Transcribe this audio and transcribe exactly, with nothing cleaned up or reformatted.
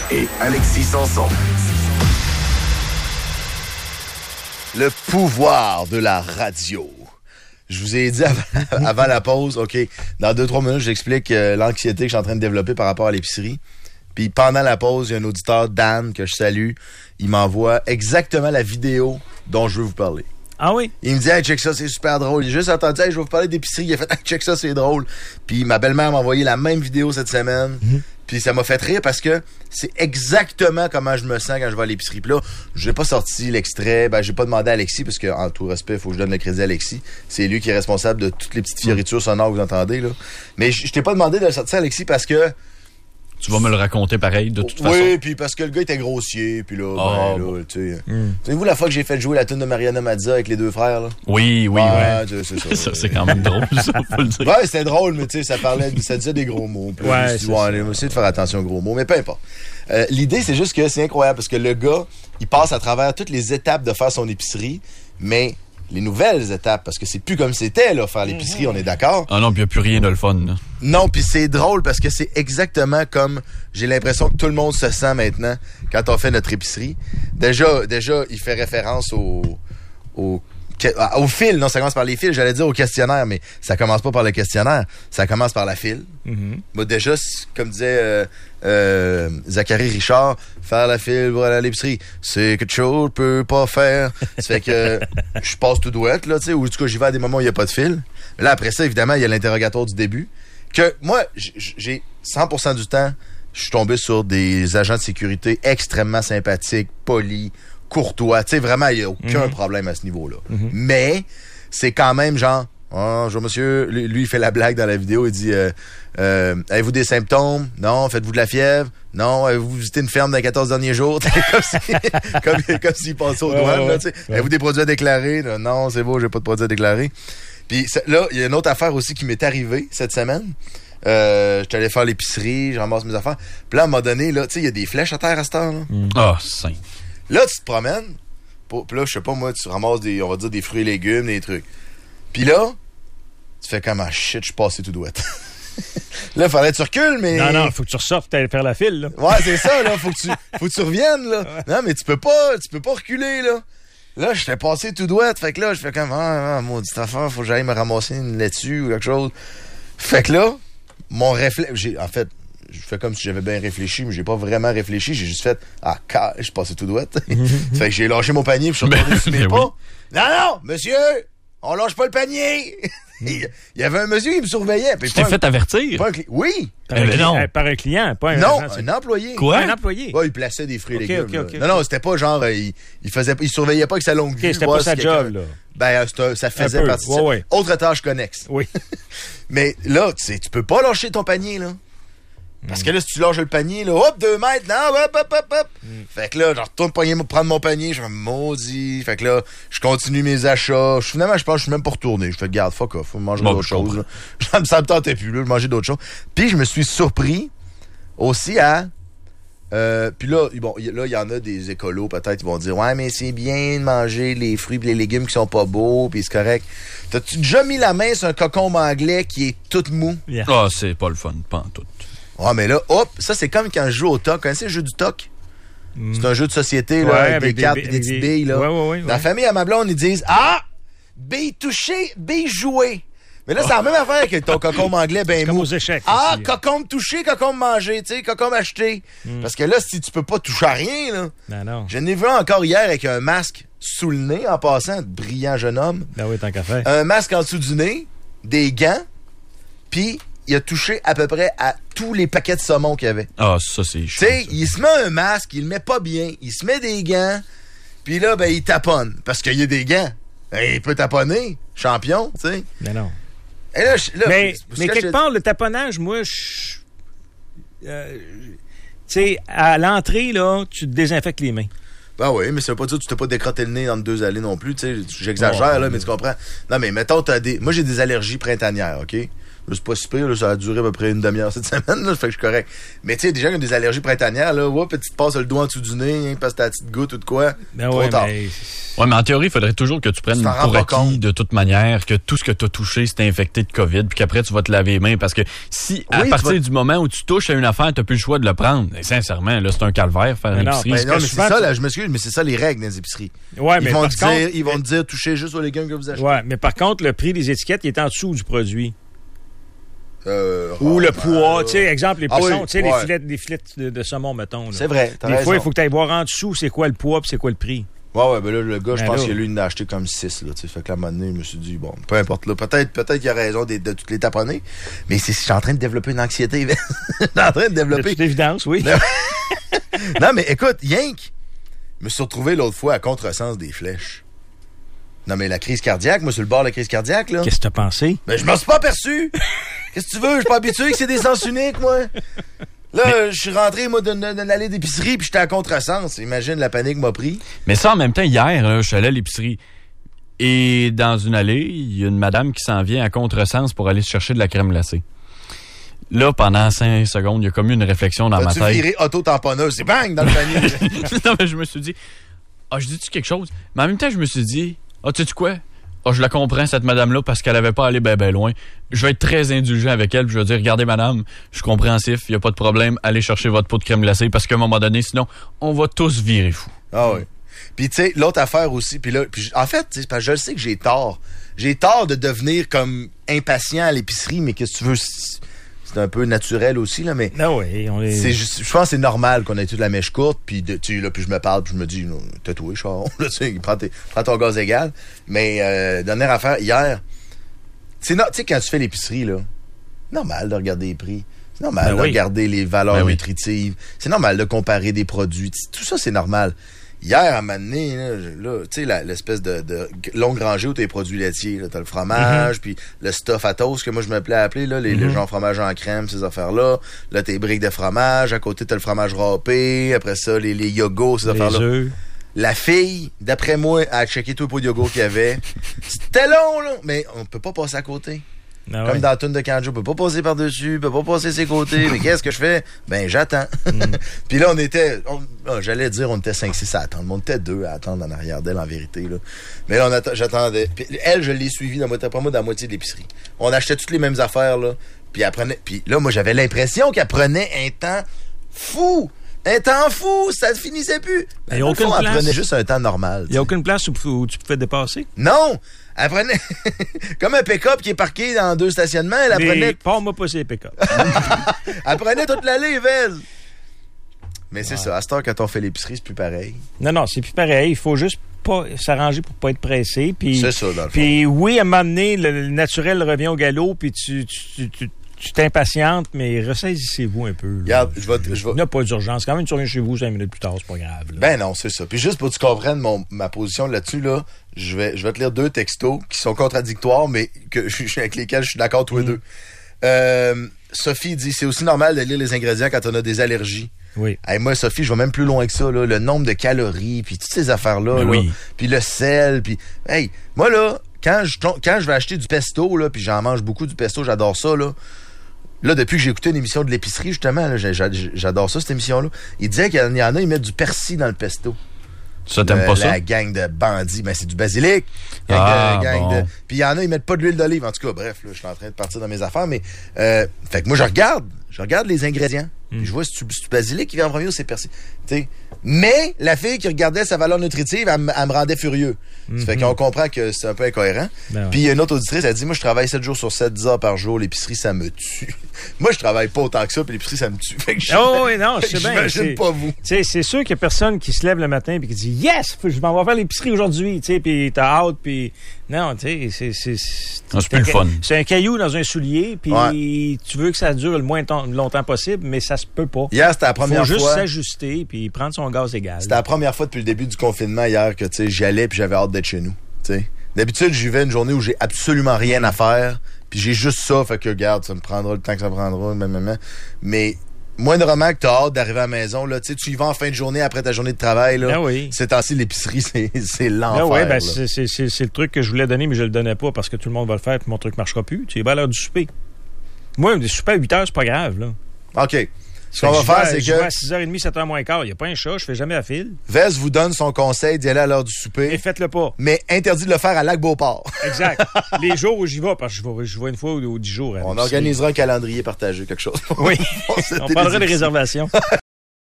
et Alexis Sanson. Le pouvoir de la radio. Je vous ai dit avant, avant la pause, OK, dans deux, trois minutes, j'explique euh, l'anxiété que je suis en train de développer par rapport à l'épicerie. Puis pendant la pause, il y a un auditeur, Dan, que je salue. Il m'envoie exactement la vidéo dont je veux vous parler. Ah oui? Il me dit, hey, check ça, c'est super drôle. Il a juste entendu, hey, je vais vous parler d'épicerie. Il a fait, hey, check ça, c'est drôle. Puis ma belle-mère m'a envoyé la même vidéo cette semaine. Mm-hmm. Puis ça m'a fait rire parce que c'est exactement comment je me sens quand je vais à l'épicerie. Puis là, j'ai pas sorti l'extrait. Ben, j'ai pas demandé à Alexis parce que, en tout respect, il faut que je donne le crédit à Alexis. C'est lui qui est responsable de toutes les petites fioritures sonores que vous entendez, là. Mais je t'ai pas demandé de le sortir, Alexis, parce que tu vas me le raconter pareil, de toute oui, façon. Oui, puis parce que le gars était grossier, puis là, oh, ben, bon. là, tu sais. Mm. Savez-vous la fois que j'ai fait jouer la tune de Mariana Mazza avec les deux frères, là? Oui, oui, ouais. oui. C'est ça. ça c'est quand même drôle, ça, faut le dire. Ouais, c'était drôle, mais tu sais, ça parlait, ça disait des gros mots. Puis ouais, je me suis dit, ouais, allez, essayer de faire attention aux gros mots, mais peu importe. Euh, l'idée, c'est juste que c'est incroyable, parce que le gars, il passe à travers toutes les étapes de faire son épicerie, mais les nouvelles étapes, parce que c'est plus comme c'était, là, faire l'épicerie, on est d'accord? Ah non, puis il n'y a plus rien de le fun, là. Non, puis c'est drôle parce que c'est exactement comme j'ai l'impression que tout le monde se sent maintenant quand on fait notre épicerie. Déjà, déjà il fait référence au, au, au fil. Non, ça commence par les fils. J'allais dire au questionnaire, mais ça commence pas par le questionnaire. Ça commence par la file. Mm-hmm. Moi, déjà, comme disait euh, euh, Zachary Richard, faire la file pour aller à l'épicerie, c'est quelque chose que je peux pas faire. Ça fait que je passe tout douette, là, tu sais, ou en tout cas, j'y vais à des moments où il n'y a pas de fil. Là, après ça, évidemment, il y a l'interrogatoire du début. Que moi, j'ai cent pour cent du temps, je suis tombé sur des agents de sécurité extrêmement sympathiques, polis, courtois. Tu sais, vraiment, il n'y a aucun mm-hmm. problème à ce niveau-là. Mm-hmm. Mais c'est quand même genre, oh, bonjour monsieur, lui, lui, il fait la blague dans la vidéo, il dit, euh, euh, avez-vous des symptômes? Non. Faites-vous de la fièvre? Non. Avez-vous visité une ferme dans les quatorze derniers jours? comme si, comme, comme s'il passait aux douanes, ouais, ouais, ouais. Avez-vous des produits à déclarer? Non, c'est beau, j'ai pas de produits à déclarer. Puis là, il y a une autre affaire aussi qui m'est arrivée cette semaine. Euh, j'étais allé faire l'épicerie, je ramasse mes affaires. Puis là, à un moment donné, là, tu sais, il y a des flèches à terre à cette heure. Là. Mm. Ah, saint. Là, tu te promènes. Puis là, je sais pas, moi, tu ramasses des, on va dire, des fruits et légumes, des trucs. Puis là, tu fais comme, ah shit, je suis passé tout douette. Là, il fallait que tu recules, mais... Non, non, faut que tu ressortes, t'allais faire la file, là. Ouais, c'est ça, là. Faut que tu, faut que tu reviennes, là. Ouais. Non, mais tu peux pas, tu peux pas reculer, là. Là, je t'ai passé tout douette. Fait que là, je fais comme, ah, ah maudite affaire, faut que j'aille me ramasser une laitue ou quelque chose. Fait que là, mon réflexe, j'ai, en fait, je fais comme si j'avais bien réfléchi, mais j'ai pas vraiment réfléchi. J'ai juste fait, ah, car, je suis passé tout douette. Fait que j'ai lâché mon panier, puis je suis retourné sur mes pas. Non, non, monsieur, on lâche pas le panier. Il y avait un monsieur qui me surveillait. Tu t'es fait avertir? Pas un cli- oui. Par, un, non. par un client, pas un Non, agent, un employé. Quoi? Un employé? Ouais, il plaçait des fruits et okay, légumes. Okay, okay, non, non, c'était pas genre, il, il faisait, il surveillait pas avec sa longue okay, vue. C'était pas sa job, là. Ben, ça faisait partie de ouais, ça. Ouais. Autre tâche connexe. Oui. Mais là, tu sais, tu peux pas lâcher ton panier, là. Parce que là, si tu lâches le panier, là, hop, deux mètres, non, hop, hop, hop, hop. Mm. Fait que là, je retourne prendre mon panier, je fais maudit. Fait que là, je continue mes achats. Je, finalement, je pense que je suis même pas retourné. Je fais, garde, fuck off, faut manger bon, d'autres choses. Ça me, ça me tentait plus, là, de manger d'autres choses. Puis je me suis surpris aussi à... Euh, puis là, bon, là, il y en a des écolos, peut-être, ils vont dire, ouais, mais c'est bien de manger les fruits et les légumes qui sont pas beaux, puis c'est correct. T'as-tu déjà mis la main sur un cocombe anglais qui est tout mou? Ah, yeah. oh, c'est pas le fun, pas en tout. Ah, mais là, hop, ça, c'est comme quand je joue au toc. Vous connaissez le jeu du toc? Mm. C'est un jeu de société, là, ouais, avec, avec des cartes et des petites billes, là. Ouais, ouais, ouais, Dans la famille à ma blonde, ils disent, ah, billes touchées, billes jouées. Mais là, oh. c'est la même affaire que ton cocombe anglais ben mou. Comme aux échecs. Ah, aussi. Cocombe touché, cocombe mangé, tu sais, cocombe acheté. Mm. Parce que là, si tu peux pas toucher à rien, là. Non, non. Je n'ai vu encore hier avec un masque sous le nez, en passant, brillant jeune homme. Ben oui, tant qu'à faire. Un masque en dessous du nez, des gants, puis il a touché à peu près à tous les paquets de saumon qu'il y avait. Ah, ça, c'est chou. Tu sais, il se met un masque, il le met pas bien, il se met des gants, puis là, ben, il taponne. Parce qu'il y a des gants. Ben, il peut taponner, champion, tu sais. Mais non. Et là, je, là, mais mais quelque part, le taponnage, moi, je... Euh, tu sais, à l'entrée, là, tu te désinfectes les mains. Ben oui, mais ça veut pas dire que tu t'es pas décrotté le nez entre deux allées non plus, tu sais. J'exagère, oh, là, mais tu comprends. Non, mais mettons, t'as des... Moi, j'ai des allergies printanières, OK? Là, c'est pas si pire, là, ça a duré à peu près une demi-heure cette semaine, là, fait que je suis correct. Mais tu sais, des gens qui ont des allergies printanières, là, ouais, petite passe le doigt en dessous du nez, hein, parce que t'as la petite goutte ou de quoi. Ben trop ouais, tard. mais... Ouais, mais en théorie, il faudrait toujours que tu prennes Tu t'en rends pour pas acquis compte. de toute manière que tout ce que tu as touché, c'est infecté de COVID, puis qu'après, tu vas te laver les mains. Parce que si, à Oui, partir tu vas- du moment où tu touches à une affaire, tu n'as plus le choix de le prendre. Et sincèrement, là, c'est un calvaire faire Mais non, l'épicerie. Ben Parce non, que mais c'est souvent, ça, tu- là, je m'excuse, mais c'est ça les règles dans les épiceries. Ouais, Ils mais vont par te dire, contre- ils vont te dire, touchez juste aux légumes que vous achetez. Ouais, mais par contre, le prix des étiquettes, il est en dessous du produit. Euh, Ou le rarement, poids, là. tu sais, exemple, les Ah poissons, oui, tu sais, ouais. les filets, les filets de, de saumon, mettons. là. C'est vrai, t'as Des raison. fois, il faut que tu ailles voir en dessous c'est quoi le poids puis c'est quoi le prix. Ouais, ouais, ben là, le gars, je Ben pense là. que lui, il en a acheté comme six, là, tu sais. Fait que là, à un moment donné, je me suis dit, bon, peu importe, là. Peut-être, peut-être qu'il a raison de, de toutes les taponner. Mais c'est, je suis en train de développer une anxiété. Je suis en train de De développer. toute évidence, oui. Non, mais écoute, Yank, je me suis retrouvé l'autre fois à contresens des flèches. Non, mais la crise cardiaque, moi, sur le bord de la crise cardiaque, là. Qu'est-ce que t'as pensé? Mais je m'en suis pas aperçu. Qu'est-ce que tu veux? Je suis pas habitué que c'est des sens uniques, moi. Là, je suis rentré, moi, d'une, d'une allée d'épicerie, puis j'étais à contresens. Imagine, la panique m'a pris. Mais ça, en même temps, hier, là, je suis allé à l'épicerie. Et dans une allée, il y a une madame qui s'en vient à contresens pour aller se chercher de la crème glacée. Là, pendant cinq secondes, il y a comme eu une réflexion dans ma As-tu tête. viré auto-tamponneuse? C'est bang dans le panier. Non, mais je me suis dit, ah, je dis-tu quelque chose? Mais en même temps, je me suis dit, ah, tu sais quoi? Ah, je la comprends, cette madame-là, parce qu'elle avait pas allé ben, ben loin. Je vais être très indulgent avec elle, puis je vais dire, regardez, madame, je suis compréhensif, il n'y a pas de problème, allez chercher votre pot de crème glacée, parce qu'à un moment donné, sinon, on va tous virer fou. Ah oui. Puis tu sais, l'autre affaire aussi, puis là, puis j- en fait, tu sais, parce que je le sais que j'ai tort. J'ai tort de devenir comme impatient à l'épicerie, mais qu'est-ce que tu veux, c'est c'est un peu naturel aussi, là, mais Non, oui, on est... c'est juste, je pense que c'est normal qu'on ait toute la mèche courte, puis de- tu sais, là, puis je me parle, puis je me dis, non, tatoué, Charon, là, tu sais, prends, tes- prends ton gaz égal. Mais euh, dernière affaire, hier, c'est no- tu sais, quand tu fais l'épicerie, là, normal de regarder les prix. C'est normal Ben de oui. regarder les valeurs Ben oui. nutritives. C'est normal de comparer des produits. Tout ça, c'est normal. Hier, à un moment donné, là, là, tu sais, la- l'espèce de, de longue rangée où t'as les produits laitiers. Là, t'as le fromage, puis le stuff à toast que moi, je me plais à appeler, là, les, les gens fromage en crème, ces affaires-là. Là, t'as les briques de fromage. À côté, t'as le fromage râpé. Après ça, les, les yogos, ces les affaires-là. œufs. La fille, d'après moi, a checké tout le pot de yogourt qu'il y avait. C'était long, là, mais on peut pas passer à côté. Ah Comme ouais. dans la toune de Kanjo, peut pas passer par-dessus, peut pas passer ses côtés. Mais qu'est-ce que je fais? Ben, j'attends. Puis là, on était, on- ah, j'allais dire, on était cinq six à attendre. Mais on était deux à attendre en arrière d'elle, en vérité, là. Mais là, on atta- j'attendais. Puis elle, je l'ai suivie, dans, pas moi, dans la moitié de l'épicerie. On achetait toutes les mêmes affaires, là. Puis elle prenait, puis là, moi, j'avais l'impression qu'elle prenait un temps fou. Un temps fou, ça ne finissait plus. Il y a dans le aucune fond, elle place. prenait juste un temps normal. Il n'y a aucune place où, où tu pouvais dépasser. Non! Elle prenait comme un pick-up qui est parqué dans deux stationnements, elle Mais prenait, pas-moi pas ces pick-up. elle prenait toute l'allée, Vez. Mais c'est ça, à cette heure, quand on fait l'épicerie, c'est plus pareil. Non, non, c'est plus pareil. Il faut juste pas s'arranger pour pas être pressé. Puis, C'est ça, dans le fond. puis oui, à un moment donné, le, le naturel revient au galop, puis tu, tu, tu, tu, tu t'impatientes, mais ressaisissez-vous un peu. là. Regarde, je vais, je vais- Il n'y a pas d'urgence. Quand même, tu reviens chez vous cinq minutes plus tard, c'est pas grave. là. Ben non, c'est ça. Puis juste pour que tu comprennes mon, ma position là-dessus, là, je vais, je vais te lire deux textos qui sont contradictoires, mais que je, avec lesquels je suis d'accord tous les deux. Euh, Sophie dit, c'est aussi normal de lire les ingrédients quand on a des allergies. Oui. Hey, moi, Sophie, je vais même plus loin que ça, là. Le nombre de calories, puis toutes ces affaires-là, Mais là. oui. Puis le sel, puis... Hey, moi, là, quand je, quand je vais acheter du pesto, là, puis j'en mange beaucoup du pesto, j'adore ça, là. Là, depuis que j'ai écouté une émission de l'épicerie, justement, là, j'ai- j'ai- j'adore ça, cette émission-là. Il disait qu'il y en a, ils mettent du persil dans le pesto. Ça, t'aimes Euh, pas ça? La gang de bandits, ben c'est du basilic. Gang Ah, de, gang bon. de... Puis il y en a, ils mettent pas de l'huile d'olive. En tout cas, bref, là, je suis en train de partir dans mes affaires, mais euh, fait que moi je regarde, je regarde les ingrédients. Puis je vois si tu, si tu basilic qui vient en premier ou c'est persil. Tu sais. Mais la fille qui regardait sa valeur nutritive, elle, me- elle me rendait furieux. Ça fait qu'on comprend que c'est un peu incohérent. Ben ouais. Puis il y a une autre auditrice, elle dit, moi je travaille sept jours sur sept, dix heures par jour, l'épicerie ça me tue. Moi je travaille pas autant que ça, puis l'épicerie ça me tue. Fait que je- Oh oui, non, fait je que sais bien. j'imagine c'est- pas vous. Tu sais, c'est sûr qu'il y a personne qui se lève le matin et qui dit Yes, faut- je m'en vais faire l'épicerie aujourd'hui, tu sais, puis t'as hâte, puis non, tu sais, c'est c'est c'est Non, c'est plus le fun. C'est un caillou dans un soulier, puis Ouais. tu veux que ça dure le moins temps- longtemps possible, mais ça se peut pas. Hier c'était la Il première faut juste fois. s'ajuster puis prendre son gaz égal. C'était la première fois depuis le début du confinement hier que tu sais j'y allais puis j'avais hâte d'être chez nous. tu sais. D'habitude, j'y vais une journée où j'ai absolument rien à faire, puis j'ai juste ça, fait que regarde, ça me prendra le temps que ça prendra, blablabla. Mais moindrement que t'as hâte d'arriver à la maison, là, tu sais, tu y vas en fin de journée après ta journée de travail, là. Ben oui. C'est ainsi l'épicerie, c'est c'est l'enfer. Ah ouais, ben là. c'est, c'est, c'est, c'est le truc que je voulais donner, mais je le donnais pas parce que tout le monde va le faire, puis mon truc marchera plus. Tu sais, ben à l'heure du souper. Moi, le souper à huit heures, c'est pas grave, là. OK. Ce qu'on va faire, c'est Je vais à que six heures trente, sept heures moins quart. Il n'y a pas un chat, je fais jamais la file. Vez vous donne son conseil d'y aller à l'heure du souper. Et faites-le pas. Mais interdit de le faire à Lac-Beauport. Exact. Les jours où j'y vais, parce que je vais, je vais une fois ou dix jours. On organisera un calendrier partagé, quelque chose. Oui. On, On parlera des réservations.